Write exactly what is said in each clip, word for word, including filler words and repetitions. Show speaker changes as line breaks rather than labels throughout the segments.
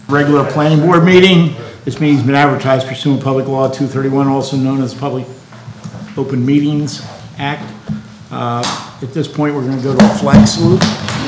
Regular planning board meeting. This meeting's been advertised pursuant to Public Law two thirty-one, also known as Public Open Meetings Act. Uh, at this point, we're going to go to a flag salute.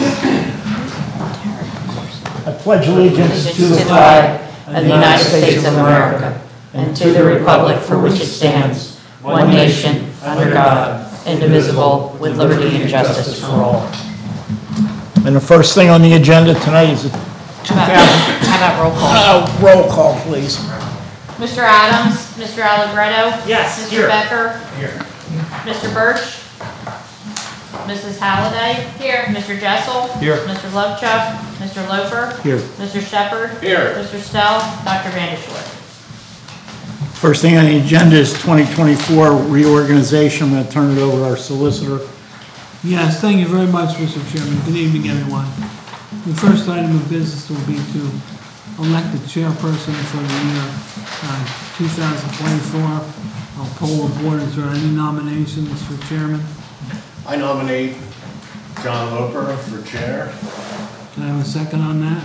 I pledge allegiance to the flag
of the United States of America and to the republic for which it stands, one nation, under God, indivisible, with liberty and justice for all.
And the first thing on the agenda tonight is a
How about, how about roll call?
Uh, roll call, please.
Mister Adams, Mister Allegretto.
Yes,
Mister
here.
Becker.
Here.
Mister Birch. Missus Halliday. Here. Mister Jessel.
Here.
Mister Lovechuck. Mister Loper.
Here.
Mister Shepherd.
Here.
Mister Stell. Doctor Vandershort.
First thing on the agenda is twenty twenty-four reorganization. I'm going to turn it over to our solicitor.
Yes, thank you very much, Mister Chairman. Good evening, everyone. The first item of business will be to elect the chairperson for the year uh, two thousand twenty-four. I'll poll the board. Is there any nominations for chairman?
I nominate John Loper for chair.
Can I have a second on that?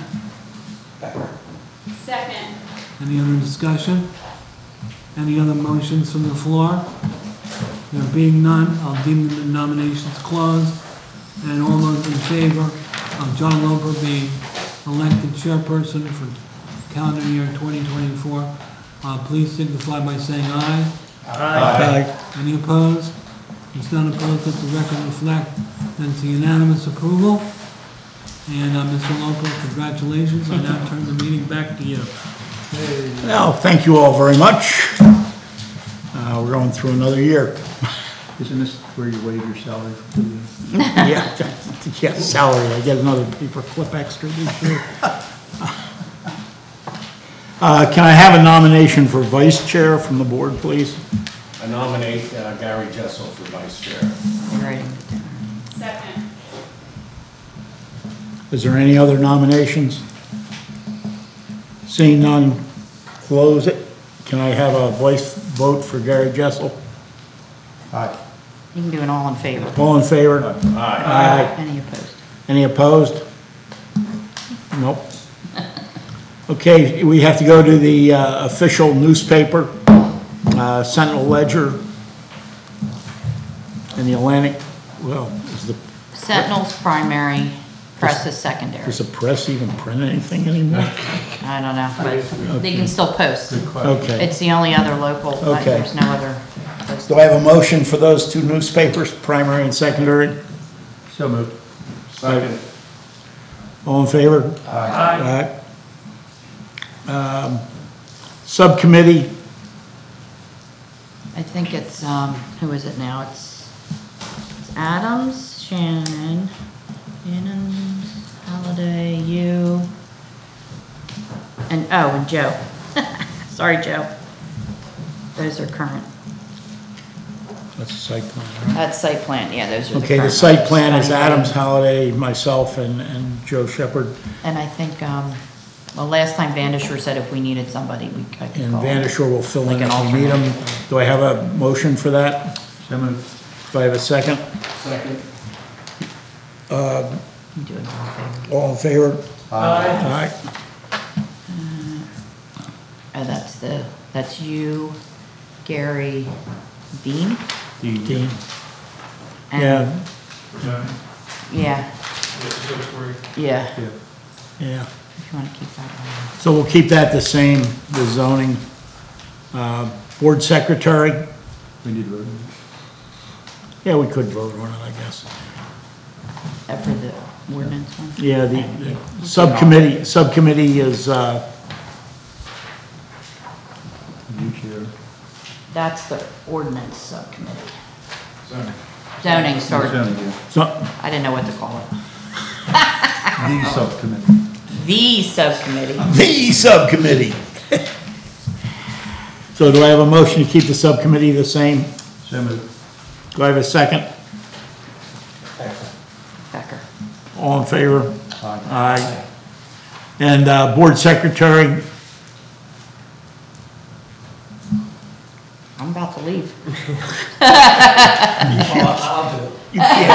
Second.
Any other discussion? Any other motions from the floor? There being none, I'll deem the nominations closed. And all those in favor of John Loper being elected chairperson for calendar year twenty twenty-four, uh, please signify by saying aye.
Aye.
Any opposed? It's not opposed, let the record reflect that it's a unanimous approval. And uh, Mister Loper, congratulations. I now turn the meeting back to you.
Well, thank you all very much. Uh, we're going through another year.
Isn't this where you waive your salary for two years?
Yeah, yeah, salary. I get another paper clip extra this year. Uh, can I have a nomination for vice chair from the board, please?
I nominate uh, Gary Jessel for vice chair.
You're writing it down.
Second.
Is there any other nominations? Seeing none, close it. Can I have a voice vote for Gary Jessel?
Aye.
You can do an all in favor.
All in favor?
Aye.
Aye.
Any opposed?
Any opposed? Nope. Okay, we have to go to the uh, official newspaper, uh, Sentinel Ledger, and the Atlantic. Well, is the
Sentinel's primary, press is secondary.
does the press even print anything anymore?
I don't know, but they can still post.
Okay.
It's the only other local, but
Okay.
there's no other post.
Do I have a motion for those two newspapers, primary and secondary?
So moved.
Second.
All in favor?
Aye.
Aye. Um, Subcommittee,
I think it's, um, who is it now? It's, it's Adams, Shannon, Shannon, Halliday, you, and, oh, and Joe. Sorry, Joe. Those are current.
that's a site plan, right?
That's site plan, yeah, those are the
Okay, the
current
site
ones.
plan is
Anyway.
Adams, Halliday, myself, and, and Joe Shepherd.
And I think, um, well, last time Vandishore said if we needed somebody, we, I could
And
call.
Vandishore will fill
Like
in
an
if we need
alternate.
him. Do I have a motion for that?
So moved.
Do I have a second?
Second.
You do it all in favor.
All in favor?
Aye.
Aye.
Oh, that's the, that's you, Gary, Dean?
Dean.
Dean.
And-
Yeah,
Yeah, yeah,
Yeah.
yeah.
if you want to keep that one.
So we'll keep that the same, the zoning. Uh, Board secretary,
We need vote.
yeah, we could vote on it, I guess.
After the ordinance one?
Yeah, the the subcommittee, subcommittee is, uh,
New chair.
That's the ordinance subcommittee.
Zoning.
Zoning, sorry.
Zoning, yeah.
so-
I didn't know what to call it.
The subcommittee.
The subcommittee.
the subcommittee. So do I have a motion to keep the subcommittee the same?
So moved.
Do I have a second?
Becker.
All in favor?
Aye.
Aye. And uh, board secretary,
I'm about to leave.
I'll do it.
you can't,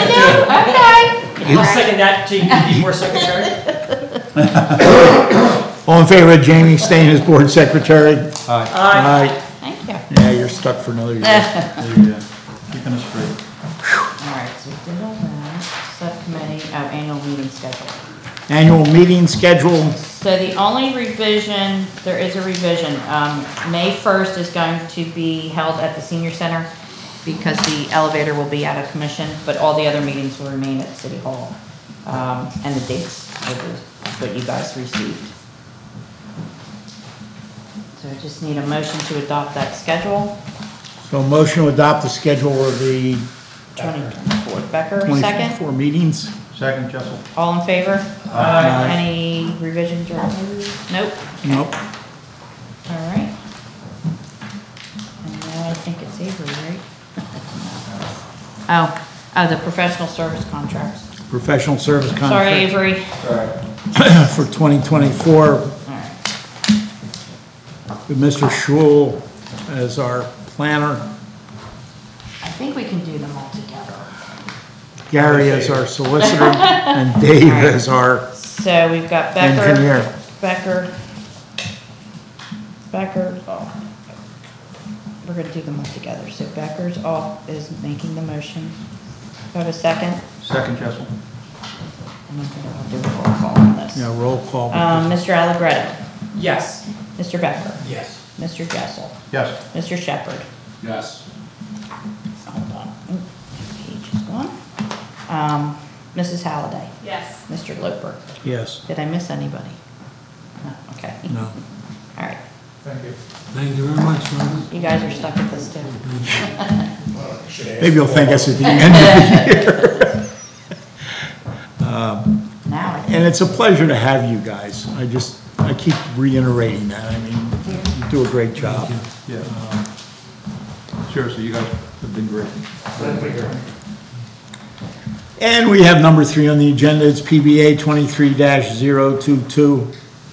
Okay.
I'll second that, G, you more secretary?
All in favor of Jamie staying as board secretary?
Aye.
Aye.
Thank you.
Yeah, you're stuck for another year.
There you go. Keeping us straight.
All right, so we did all that. Subcommittee, oh, annual meeting schedule.
Annual meeting schedule,
So the only revision, there is a revision. Um, May first is going to be held at the senior center because the elevator will be out of commission, but all the other meetings will remain at City Hall. Um, and the dates will be what you guys received. So I just need a motion to adopt that schedule.
so motion to adopt the schedule of the
twenty twenty-four. Becker,
twenty
second.
twenty-four meetings.
Second, Jessel.
All in favor?
Aye.
Any revisions or, nope?
Nope.
All right. And now I think it's Avery, right? Oh, oh, the professional service contracts.
Professional service
Sorry,
contract
Avery.
for twenty twenty-four
All right.
with Mister Schul as our planner,
I think we can do them all together.
Gary as our solicitor, and Dave as our
So we've got Becker.
engineer.
Becker. Becker, oh. We're gonna do them all together. So Becker's off is making the motion. Do I have a second?
Second, Jessel.
And I'm gonna I'll do a roll call on this.
Yeah, roll call.
Um, Mister Allegretto,
Yes.
Mister Becker,
Yes.
Mister Jessel,
Yes.
Mister Shepherd.
Yes.
Hold on. Oop, Page is gone. Um, Missus Halliday, Yes. Mister Loper.
Yes,
Did I miss anybody? No, okay.
no.
All right.
Thank you.
Thank you very much, Robert.
You guys are stuck at this too.
Maybe you'll thank us at the end of the year.
Now I
And it's a pleasure to have you guys. I just, I keep reiterating that. I mean, you do a great job.
Yeah. Seriously, you guys have been great.
And we have number three on the agenda. It's P B A twenty-three dash zero two two.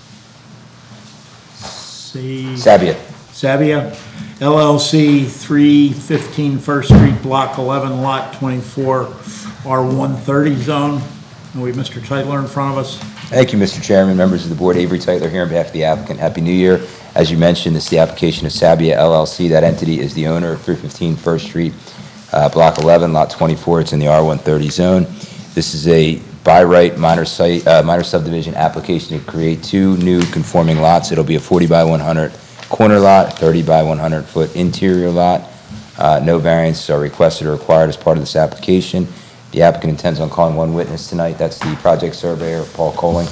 Sabia.
Sabia, L L C, three fifteen First Street, Block eleven, Lot twenty-four, R one thirty zone. And we have Mister Titler in front of us.
Thank you, Mister Chairman, members of the board. Avery Titler here on behalf of the applicant. Happy New Year. As you mentioned, this is the application of Sabia L L C. That entity is the owner of three fifteen First Street, uh, Block eleven, Lot twenty-four. It's in the R one thirty zone. This is a by right minor site, uh, minor subdivision application to create two new conforming lots. It'll be a forty by one hundred corner lot, thirty by one hundred foot interior lot. Uh, no variances are requested or required as part of this application. The applicant intends on calling one witness tonight. That's the project surveyor, Paul Coling.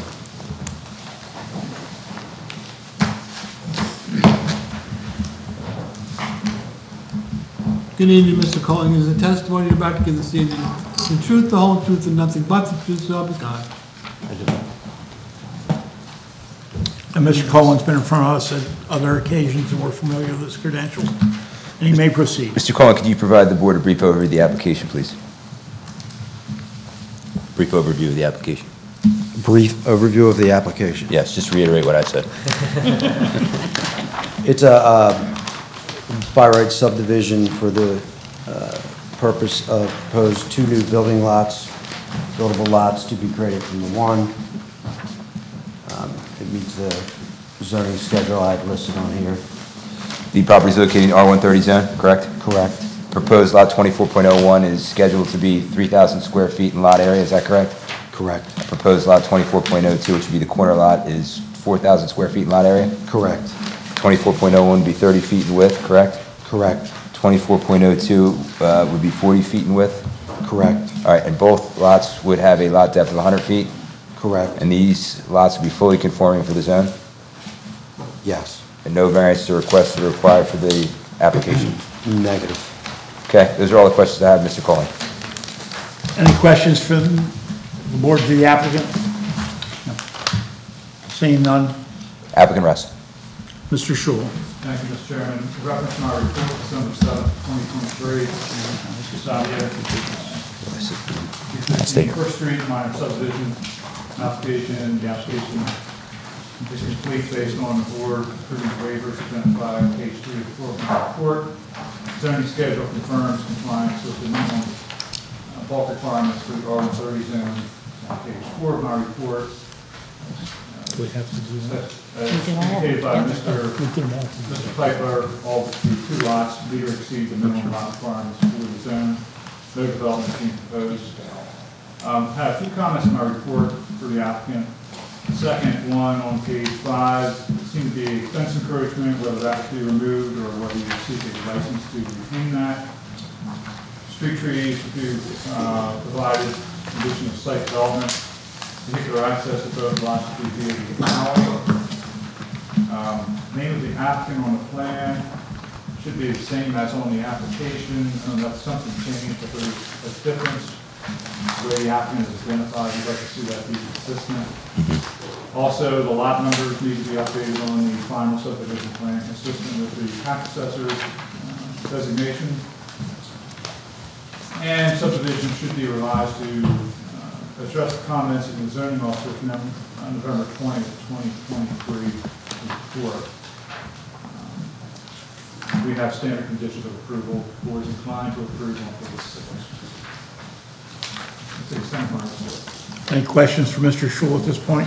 Good evening, Mister Colling. Is the testimony you're about to give this evening the truth, the whole truth, and nothing but the truth, so help you God?
And Mister Colin's been in front of us at other occasions, and we're familiar with his credentials. And he may proceed.
Mister Coling, could you provide the board a brief overview of the application, please? Brief overview of the application.
Brief overview of the application.
Yes, just reiterate what I said.
It's a uh, by right subdivision for the uh, purpose of proposed two new building lots, buildable lots to be created from the one. Um, It meets the zoning schedule I've listed on here.
The property is located in the R one thirty zone, correct?
Correct.
Proposed lot twenty-four point oh one is scheduled to be three thousand square feet in lot area, is that correct?
Correct.
Proposed lot twenty-four point oh two, which would be the corner lot, is four thousand square feet in lot area?
Correct.
twenty-four point oh one would be thirty feet in width, correct?
Correct.
twenty-four point oh two uh, would be forty feet in width?
Correct.
All right, and both lots would have a lot depth of one hundred feet?
Correct.
And these lots would be fully conforming for the zone?
Yes.
And no variance or requests are required for the application?
Negative.
Okay, those are all the questions I have, Mister Colling.
Any questions from the board to the applicant? No. Seeing none,
Applicant rests.
Mister Schul.
Thank you, Mister Chairman. In reference to my report, December seventh, twenty twenty-three, Mister Sabia,
stay here.
First Street, minor subdivision, application, the application is complete based on the board approving waivers identified on page three of the four of my report. Zoning schedule confirms compliance with the minimum uh, bulk requirements for the R one thirty zone on page four of my report. Uh,
we have to do that.
As indicated by Mister Mister Piper, all the two lots meet or exceed the minimum lot requirements for the zone. No development being proposed. Um, I have a few comments in my report for the applicant. The second one on page five, it seemed to be a fence encroachment, whether that should be removed or whether you seek a license to retain that. Street trees to be uh, provided, condition of site development, vehicular access to both lots to be via the alley. Um, Name of the applicant on the plan should be the same as on the application, unless something changed, but there's a difference. The way the applicant is identified, we'd like to see that be consistent. Also, the lot numbers need to be updated on the final subdivision plan, consistent with the tax assessor's uh, designation. And subdivision should be revised to uh, address the comments in the zoning officer from uh, November twentieth, twenty twenty-three report. Um, We have standard conditions of approval. The board is inclined to approve on page six. That's the extent of my report.
Any questions for Mister Shul at this point?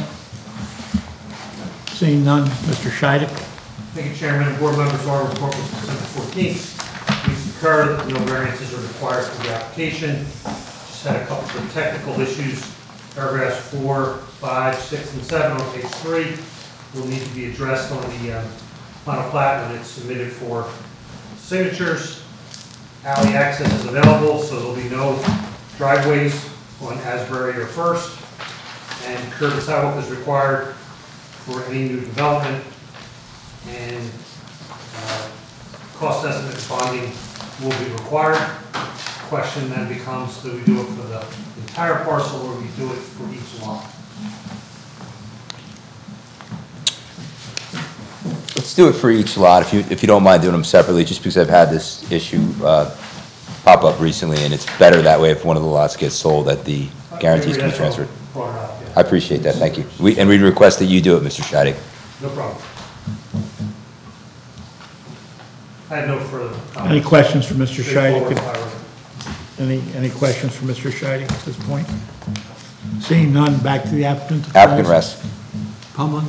Seeing none, Mister Scheidel.
Thank you, Chairman and board members. Our report was December fourteenth. We concur that no variances are required for the application. Just had a couple of technical issues. Paragraphs four, five, six, and seven on page three will need to be addressed on the um, final plat when it's submitted for signatures. Alley access is available, so there'll be no driveways on Asbury or First. And curb and sidewalk is required for any new development, and uh, cost estimate and bonding will be required. Question then becomes, do we do it for the entire parcel or we do it for each lot?
Let's do it for each lot, if you, if you don't mind doing them separately, just because I've had this issue uh, pop up recently, and it's better that way if one of the lots gets sold, that the guarantees can be transferred.
Brought it up, yeah.
I appreciate that, thank you. We, and we request that you do it, Mister Scheidel.
No problem. I had no further comments.
Any questions for Mister Scheidel?
Straightforward, Byron.
Any, any questions for Mister Scheidel at this point? Seeing none, back to the applicant.
Applicant rests.
Public?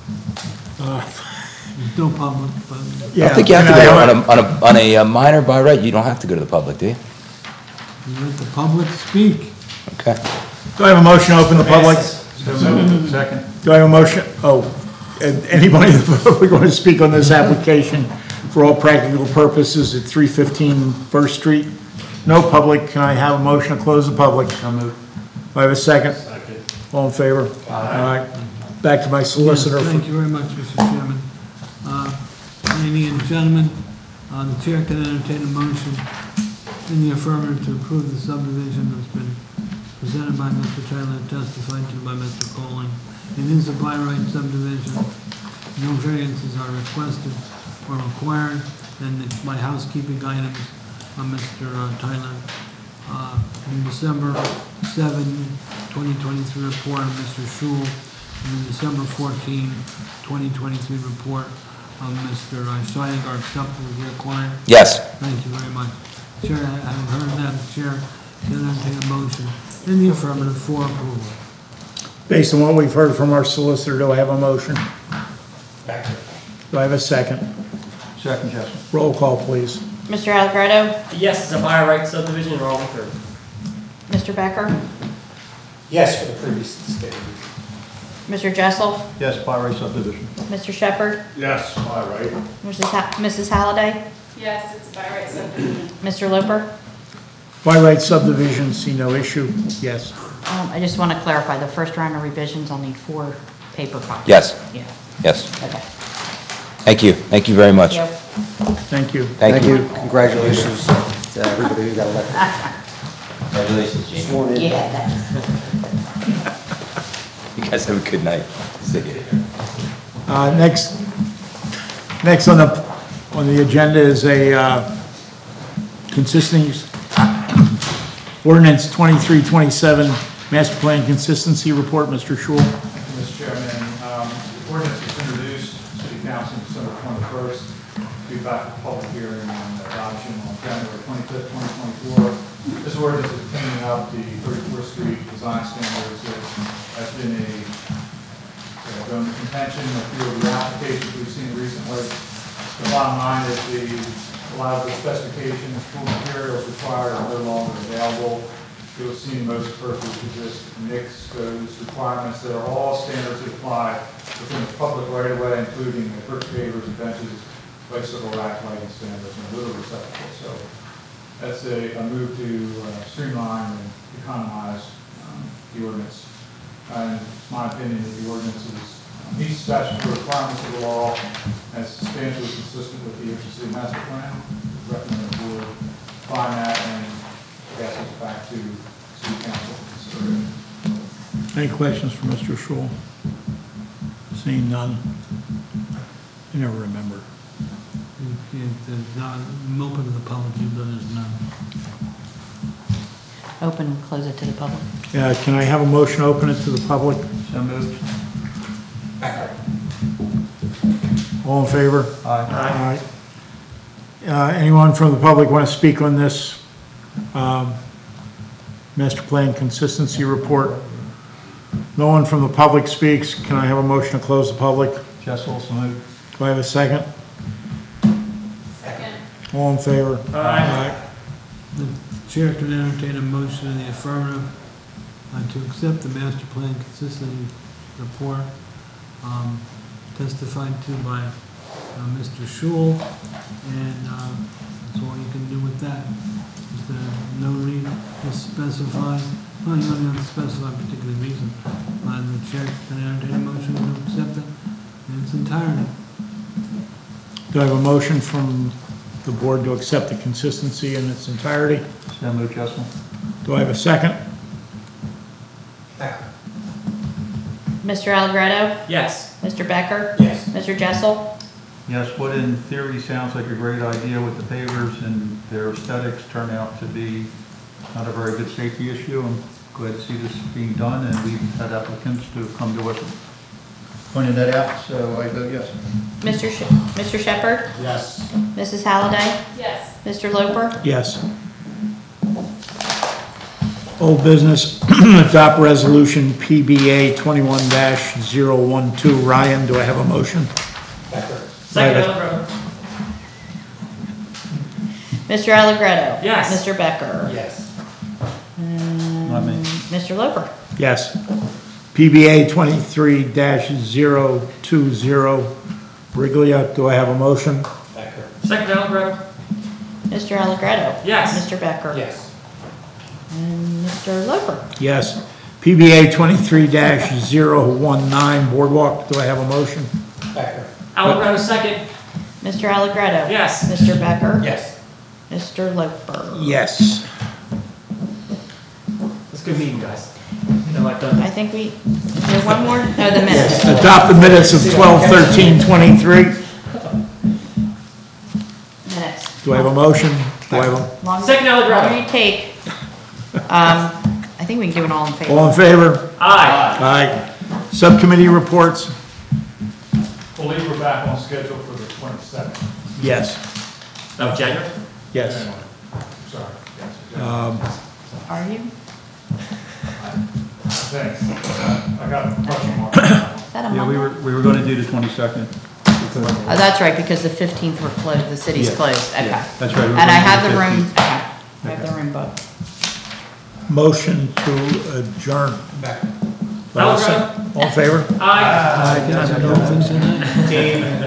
Uh,
There's no public, but
I
Yeah.
don't think you have to go
and I-
on a, on a, on a uh, minor by right, you don't have to go to the public, do you?
you let the public speak.
Okay.
Do I have a motion to open the public?
Second.
Do I have a motion? Oh, and anybody in the public want to speak on this application for all practical purposes at three fifteen First Street? No public. Can I have a motion to close the public? So moved. Do I have a second?
Second.
All in favor? Aye. Back to my solicitor.
Yes,
for-
thank you very much, Mister Chairman. Uh, Ladies and gentlemen, uh, the chair can entertain a motion in the affirmative to approve the subdivision that's been presented by Mister Taylor, testified to by Mister Colling. It is a by right subdivision. No variances are requested or required, and it's my housekeeping items on Mister Tyler. Uh, in December seventh, twenty twenty-three report of Mister Shul, and the December fourteenth, twenty twenty-three report of Mister Scheidel are accepted as required.
Yes.
Thank you very much. Chair, I have heard that. The chair can entertain a motion in the affirmative for approval.
Based on what we've heard from our solicitor, do I have a motion?
Back to it.
Do I have a second?
Second, Justin.
Roll call, please.
Mister Algretto?
Yes, it's a by right subdivision, or all in favor?
Mister Becker?
Yes, for the previous statement.
Mister Jessel?
Yes, by right subdivision.
Mister Shepherd?
Yes, all right.
Missus Ha- Missus Halliday?
Yes, it's a by right subdivision.
Mister Loper?
By right subdivision, see no issue. Yes.
Um, I just want to clarify, the first round of revisions, I'll need four paper copies.
Yes.
Yeah,
Yes.
okay.
Thank you. Thank you very much.
Yep.
Thank you.
Thank you.
Congratulations to everybody who got elected.
Congratulations, Jamie.
Sworn in.
Yeah, thanks.
You guys have a good night. See you.
Uh, Next, next on the, on the agenda is a uh, consistency, ordinance twenty-three twenty-seven, master plan consistency report, Mister Shul.
Thank you, Mister Chairman. Um, the ordinance was introduced to City Council December twenty-first, due back to public hearing and adoption on January twenty-fifth, twenty twenty-four. This ordinance is cleaning up the thirty-fourth Street design standards. It has been a, a been contention, a few of the applications we've seen recently. The bottom line is the, a lot of the specifications, tool materials required are no longer available. You'll see most purpose to just mix those requirements that are all standards that apply within the public right of way, including the brick pavers and benches, bicycle rack lighting standards, and litter receptacles. So that's a, a move to uh, streamline and economize um, the ordinance. And it's my opinion that the ordinance is meets statutory requirements of the law and is substantially consistent with the Ocean City Master Plan. Recommend the board find that and pass it back to City Council for consideration.
Any questions for Mister Shul? Seeing none. You never remember.
You can't, there's not, I'm open to the public, but there's none.
Open and close it to the public.
Yeah, can I have a motion to open it to the public?
So moved.
All in favor?
Aye.
Aye. Uh, anyone from the public want to speak on this, um, master plan consistency report? No one from the public speaks. Can I have a motion to close the public?
Jessel, so moved.
Do I have a second?
Second.
All in favor?
Aye.
The chair can entertain a motion in the affirmative uh, to accept the master plan consistency report um, testified to by uh, Mister Shul, and uh, that's all you can do with that. Is there no reason to specify, well, you don't have to specify a particular reason, and the chair can entertain a motion to accept it in its entirety.
Do I have a motion from the board to accept the consistency in its entirety?
So moved, Jessel.
Do I have a second?
Mister Allegretto?
Yes.
Mister Becker?
Yes.
Mister Jessel?
Yes, what in theory sounds like a great idea with the pavers and their aesthetics turn out to be not a very good safety issue. I'm glad to see this being done, and we've had applicants to come to us and pointed that out, so I vote yes.
Mister Sh- Mister Shepherd?
Yes.
Missus Halliday?
Yes.
Mister Loper?
Yes. Old business, adopt resolution P B A twenty-one dash zero one two. Ryan, do I have a motion?
Second,
Right.
Allegretto.
Mister Allegretto?
Yes.
Mister Becker?
Yes.
Not me.
Mister Loper?
Yes. P B A twenty-three dash zero two zero. Briglia, do I have a motion?
Second, Allegretto.
Mister Allegretto?
Yes.
Mister Becker?
Yes.
And Mister Loper?
Yes. P B A twenty-three dash zero one nine. Boardwalk, do I have a motion?
Allegretto, second.
Mister Allegretto?
Yes.
Mister Becker?
Yes.
Mister Loper?
Yes.
It's a good meeting, guys. You know, I've done.
I think we, is there one more? No, the minutes.
Adopt the minutes of twelve thirteen twenty-three.
Minutes.
Do I have a motion? Do I have a,
Long-
Second, Allegretto.
Longer you take. Um, I think we can do it all in favor.
all in favor?
Aye.
Aye. Subcommittee reports?
Believe we're back on schedule for the twenty-second.
Yes.
Oh, January?
Yes.
Sorry. Yes.
Um,
Are you?
Thanks. I got a question mark.
Is that a
Yeah, we
Monday?
were, we were going to do the twenty-second.
Oh, that's right, because the fifteenth we're closed, the city's
Yeah.
closed, okay.
Yeah, that's right. We were
And I
gonna
have
do
the
the
room,
fifteenth.
okay, I have the room booked.
Motion to adjourn.
Allegretto.
All in favor?
Aye.
Guys, I don't think so.
Team,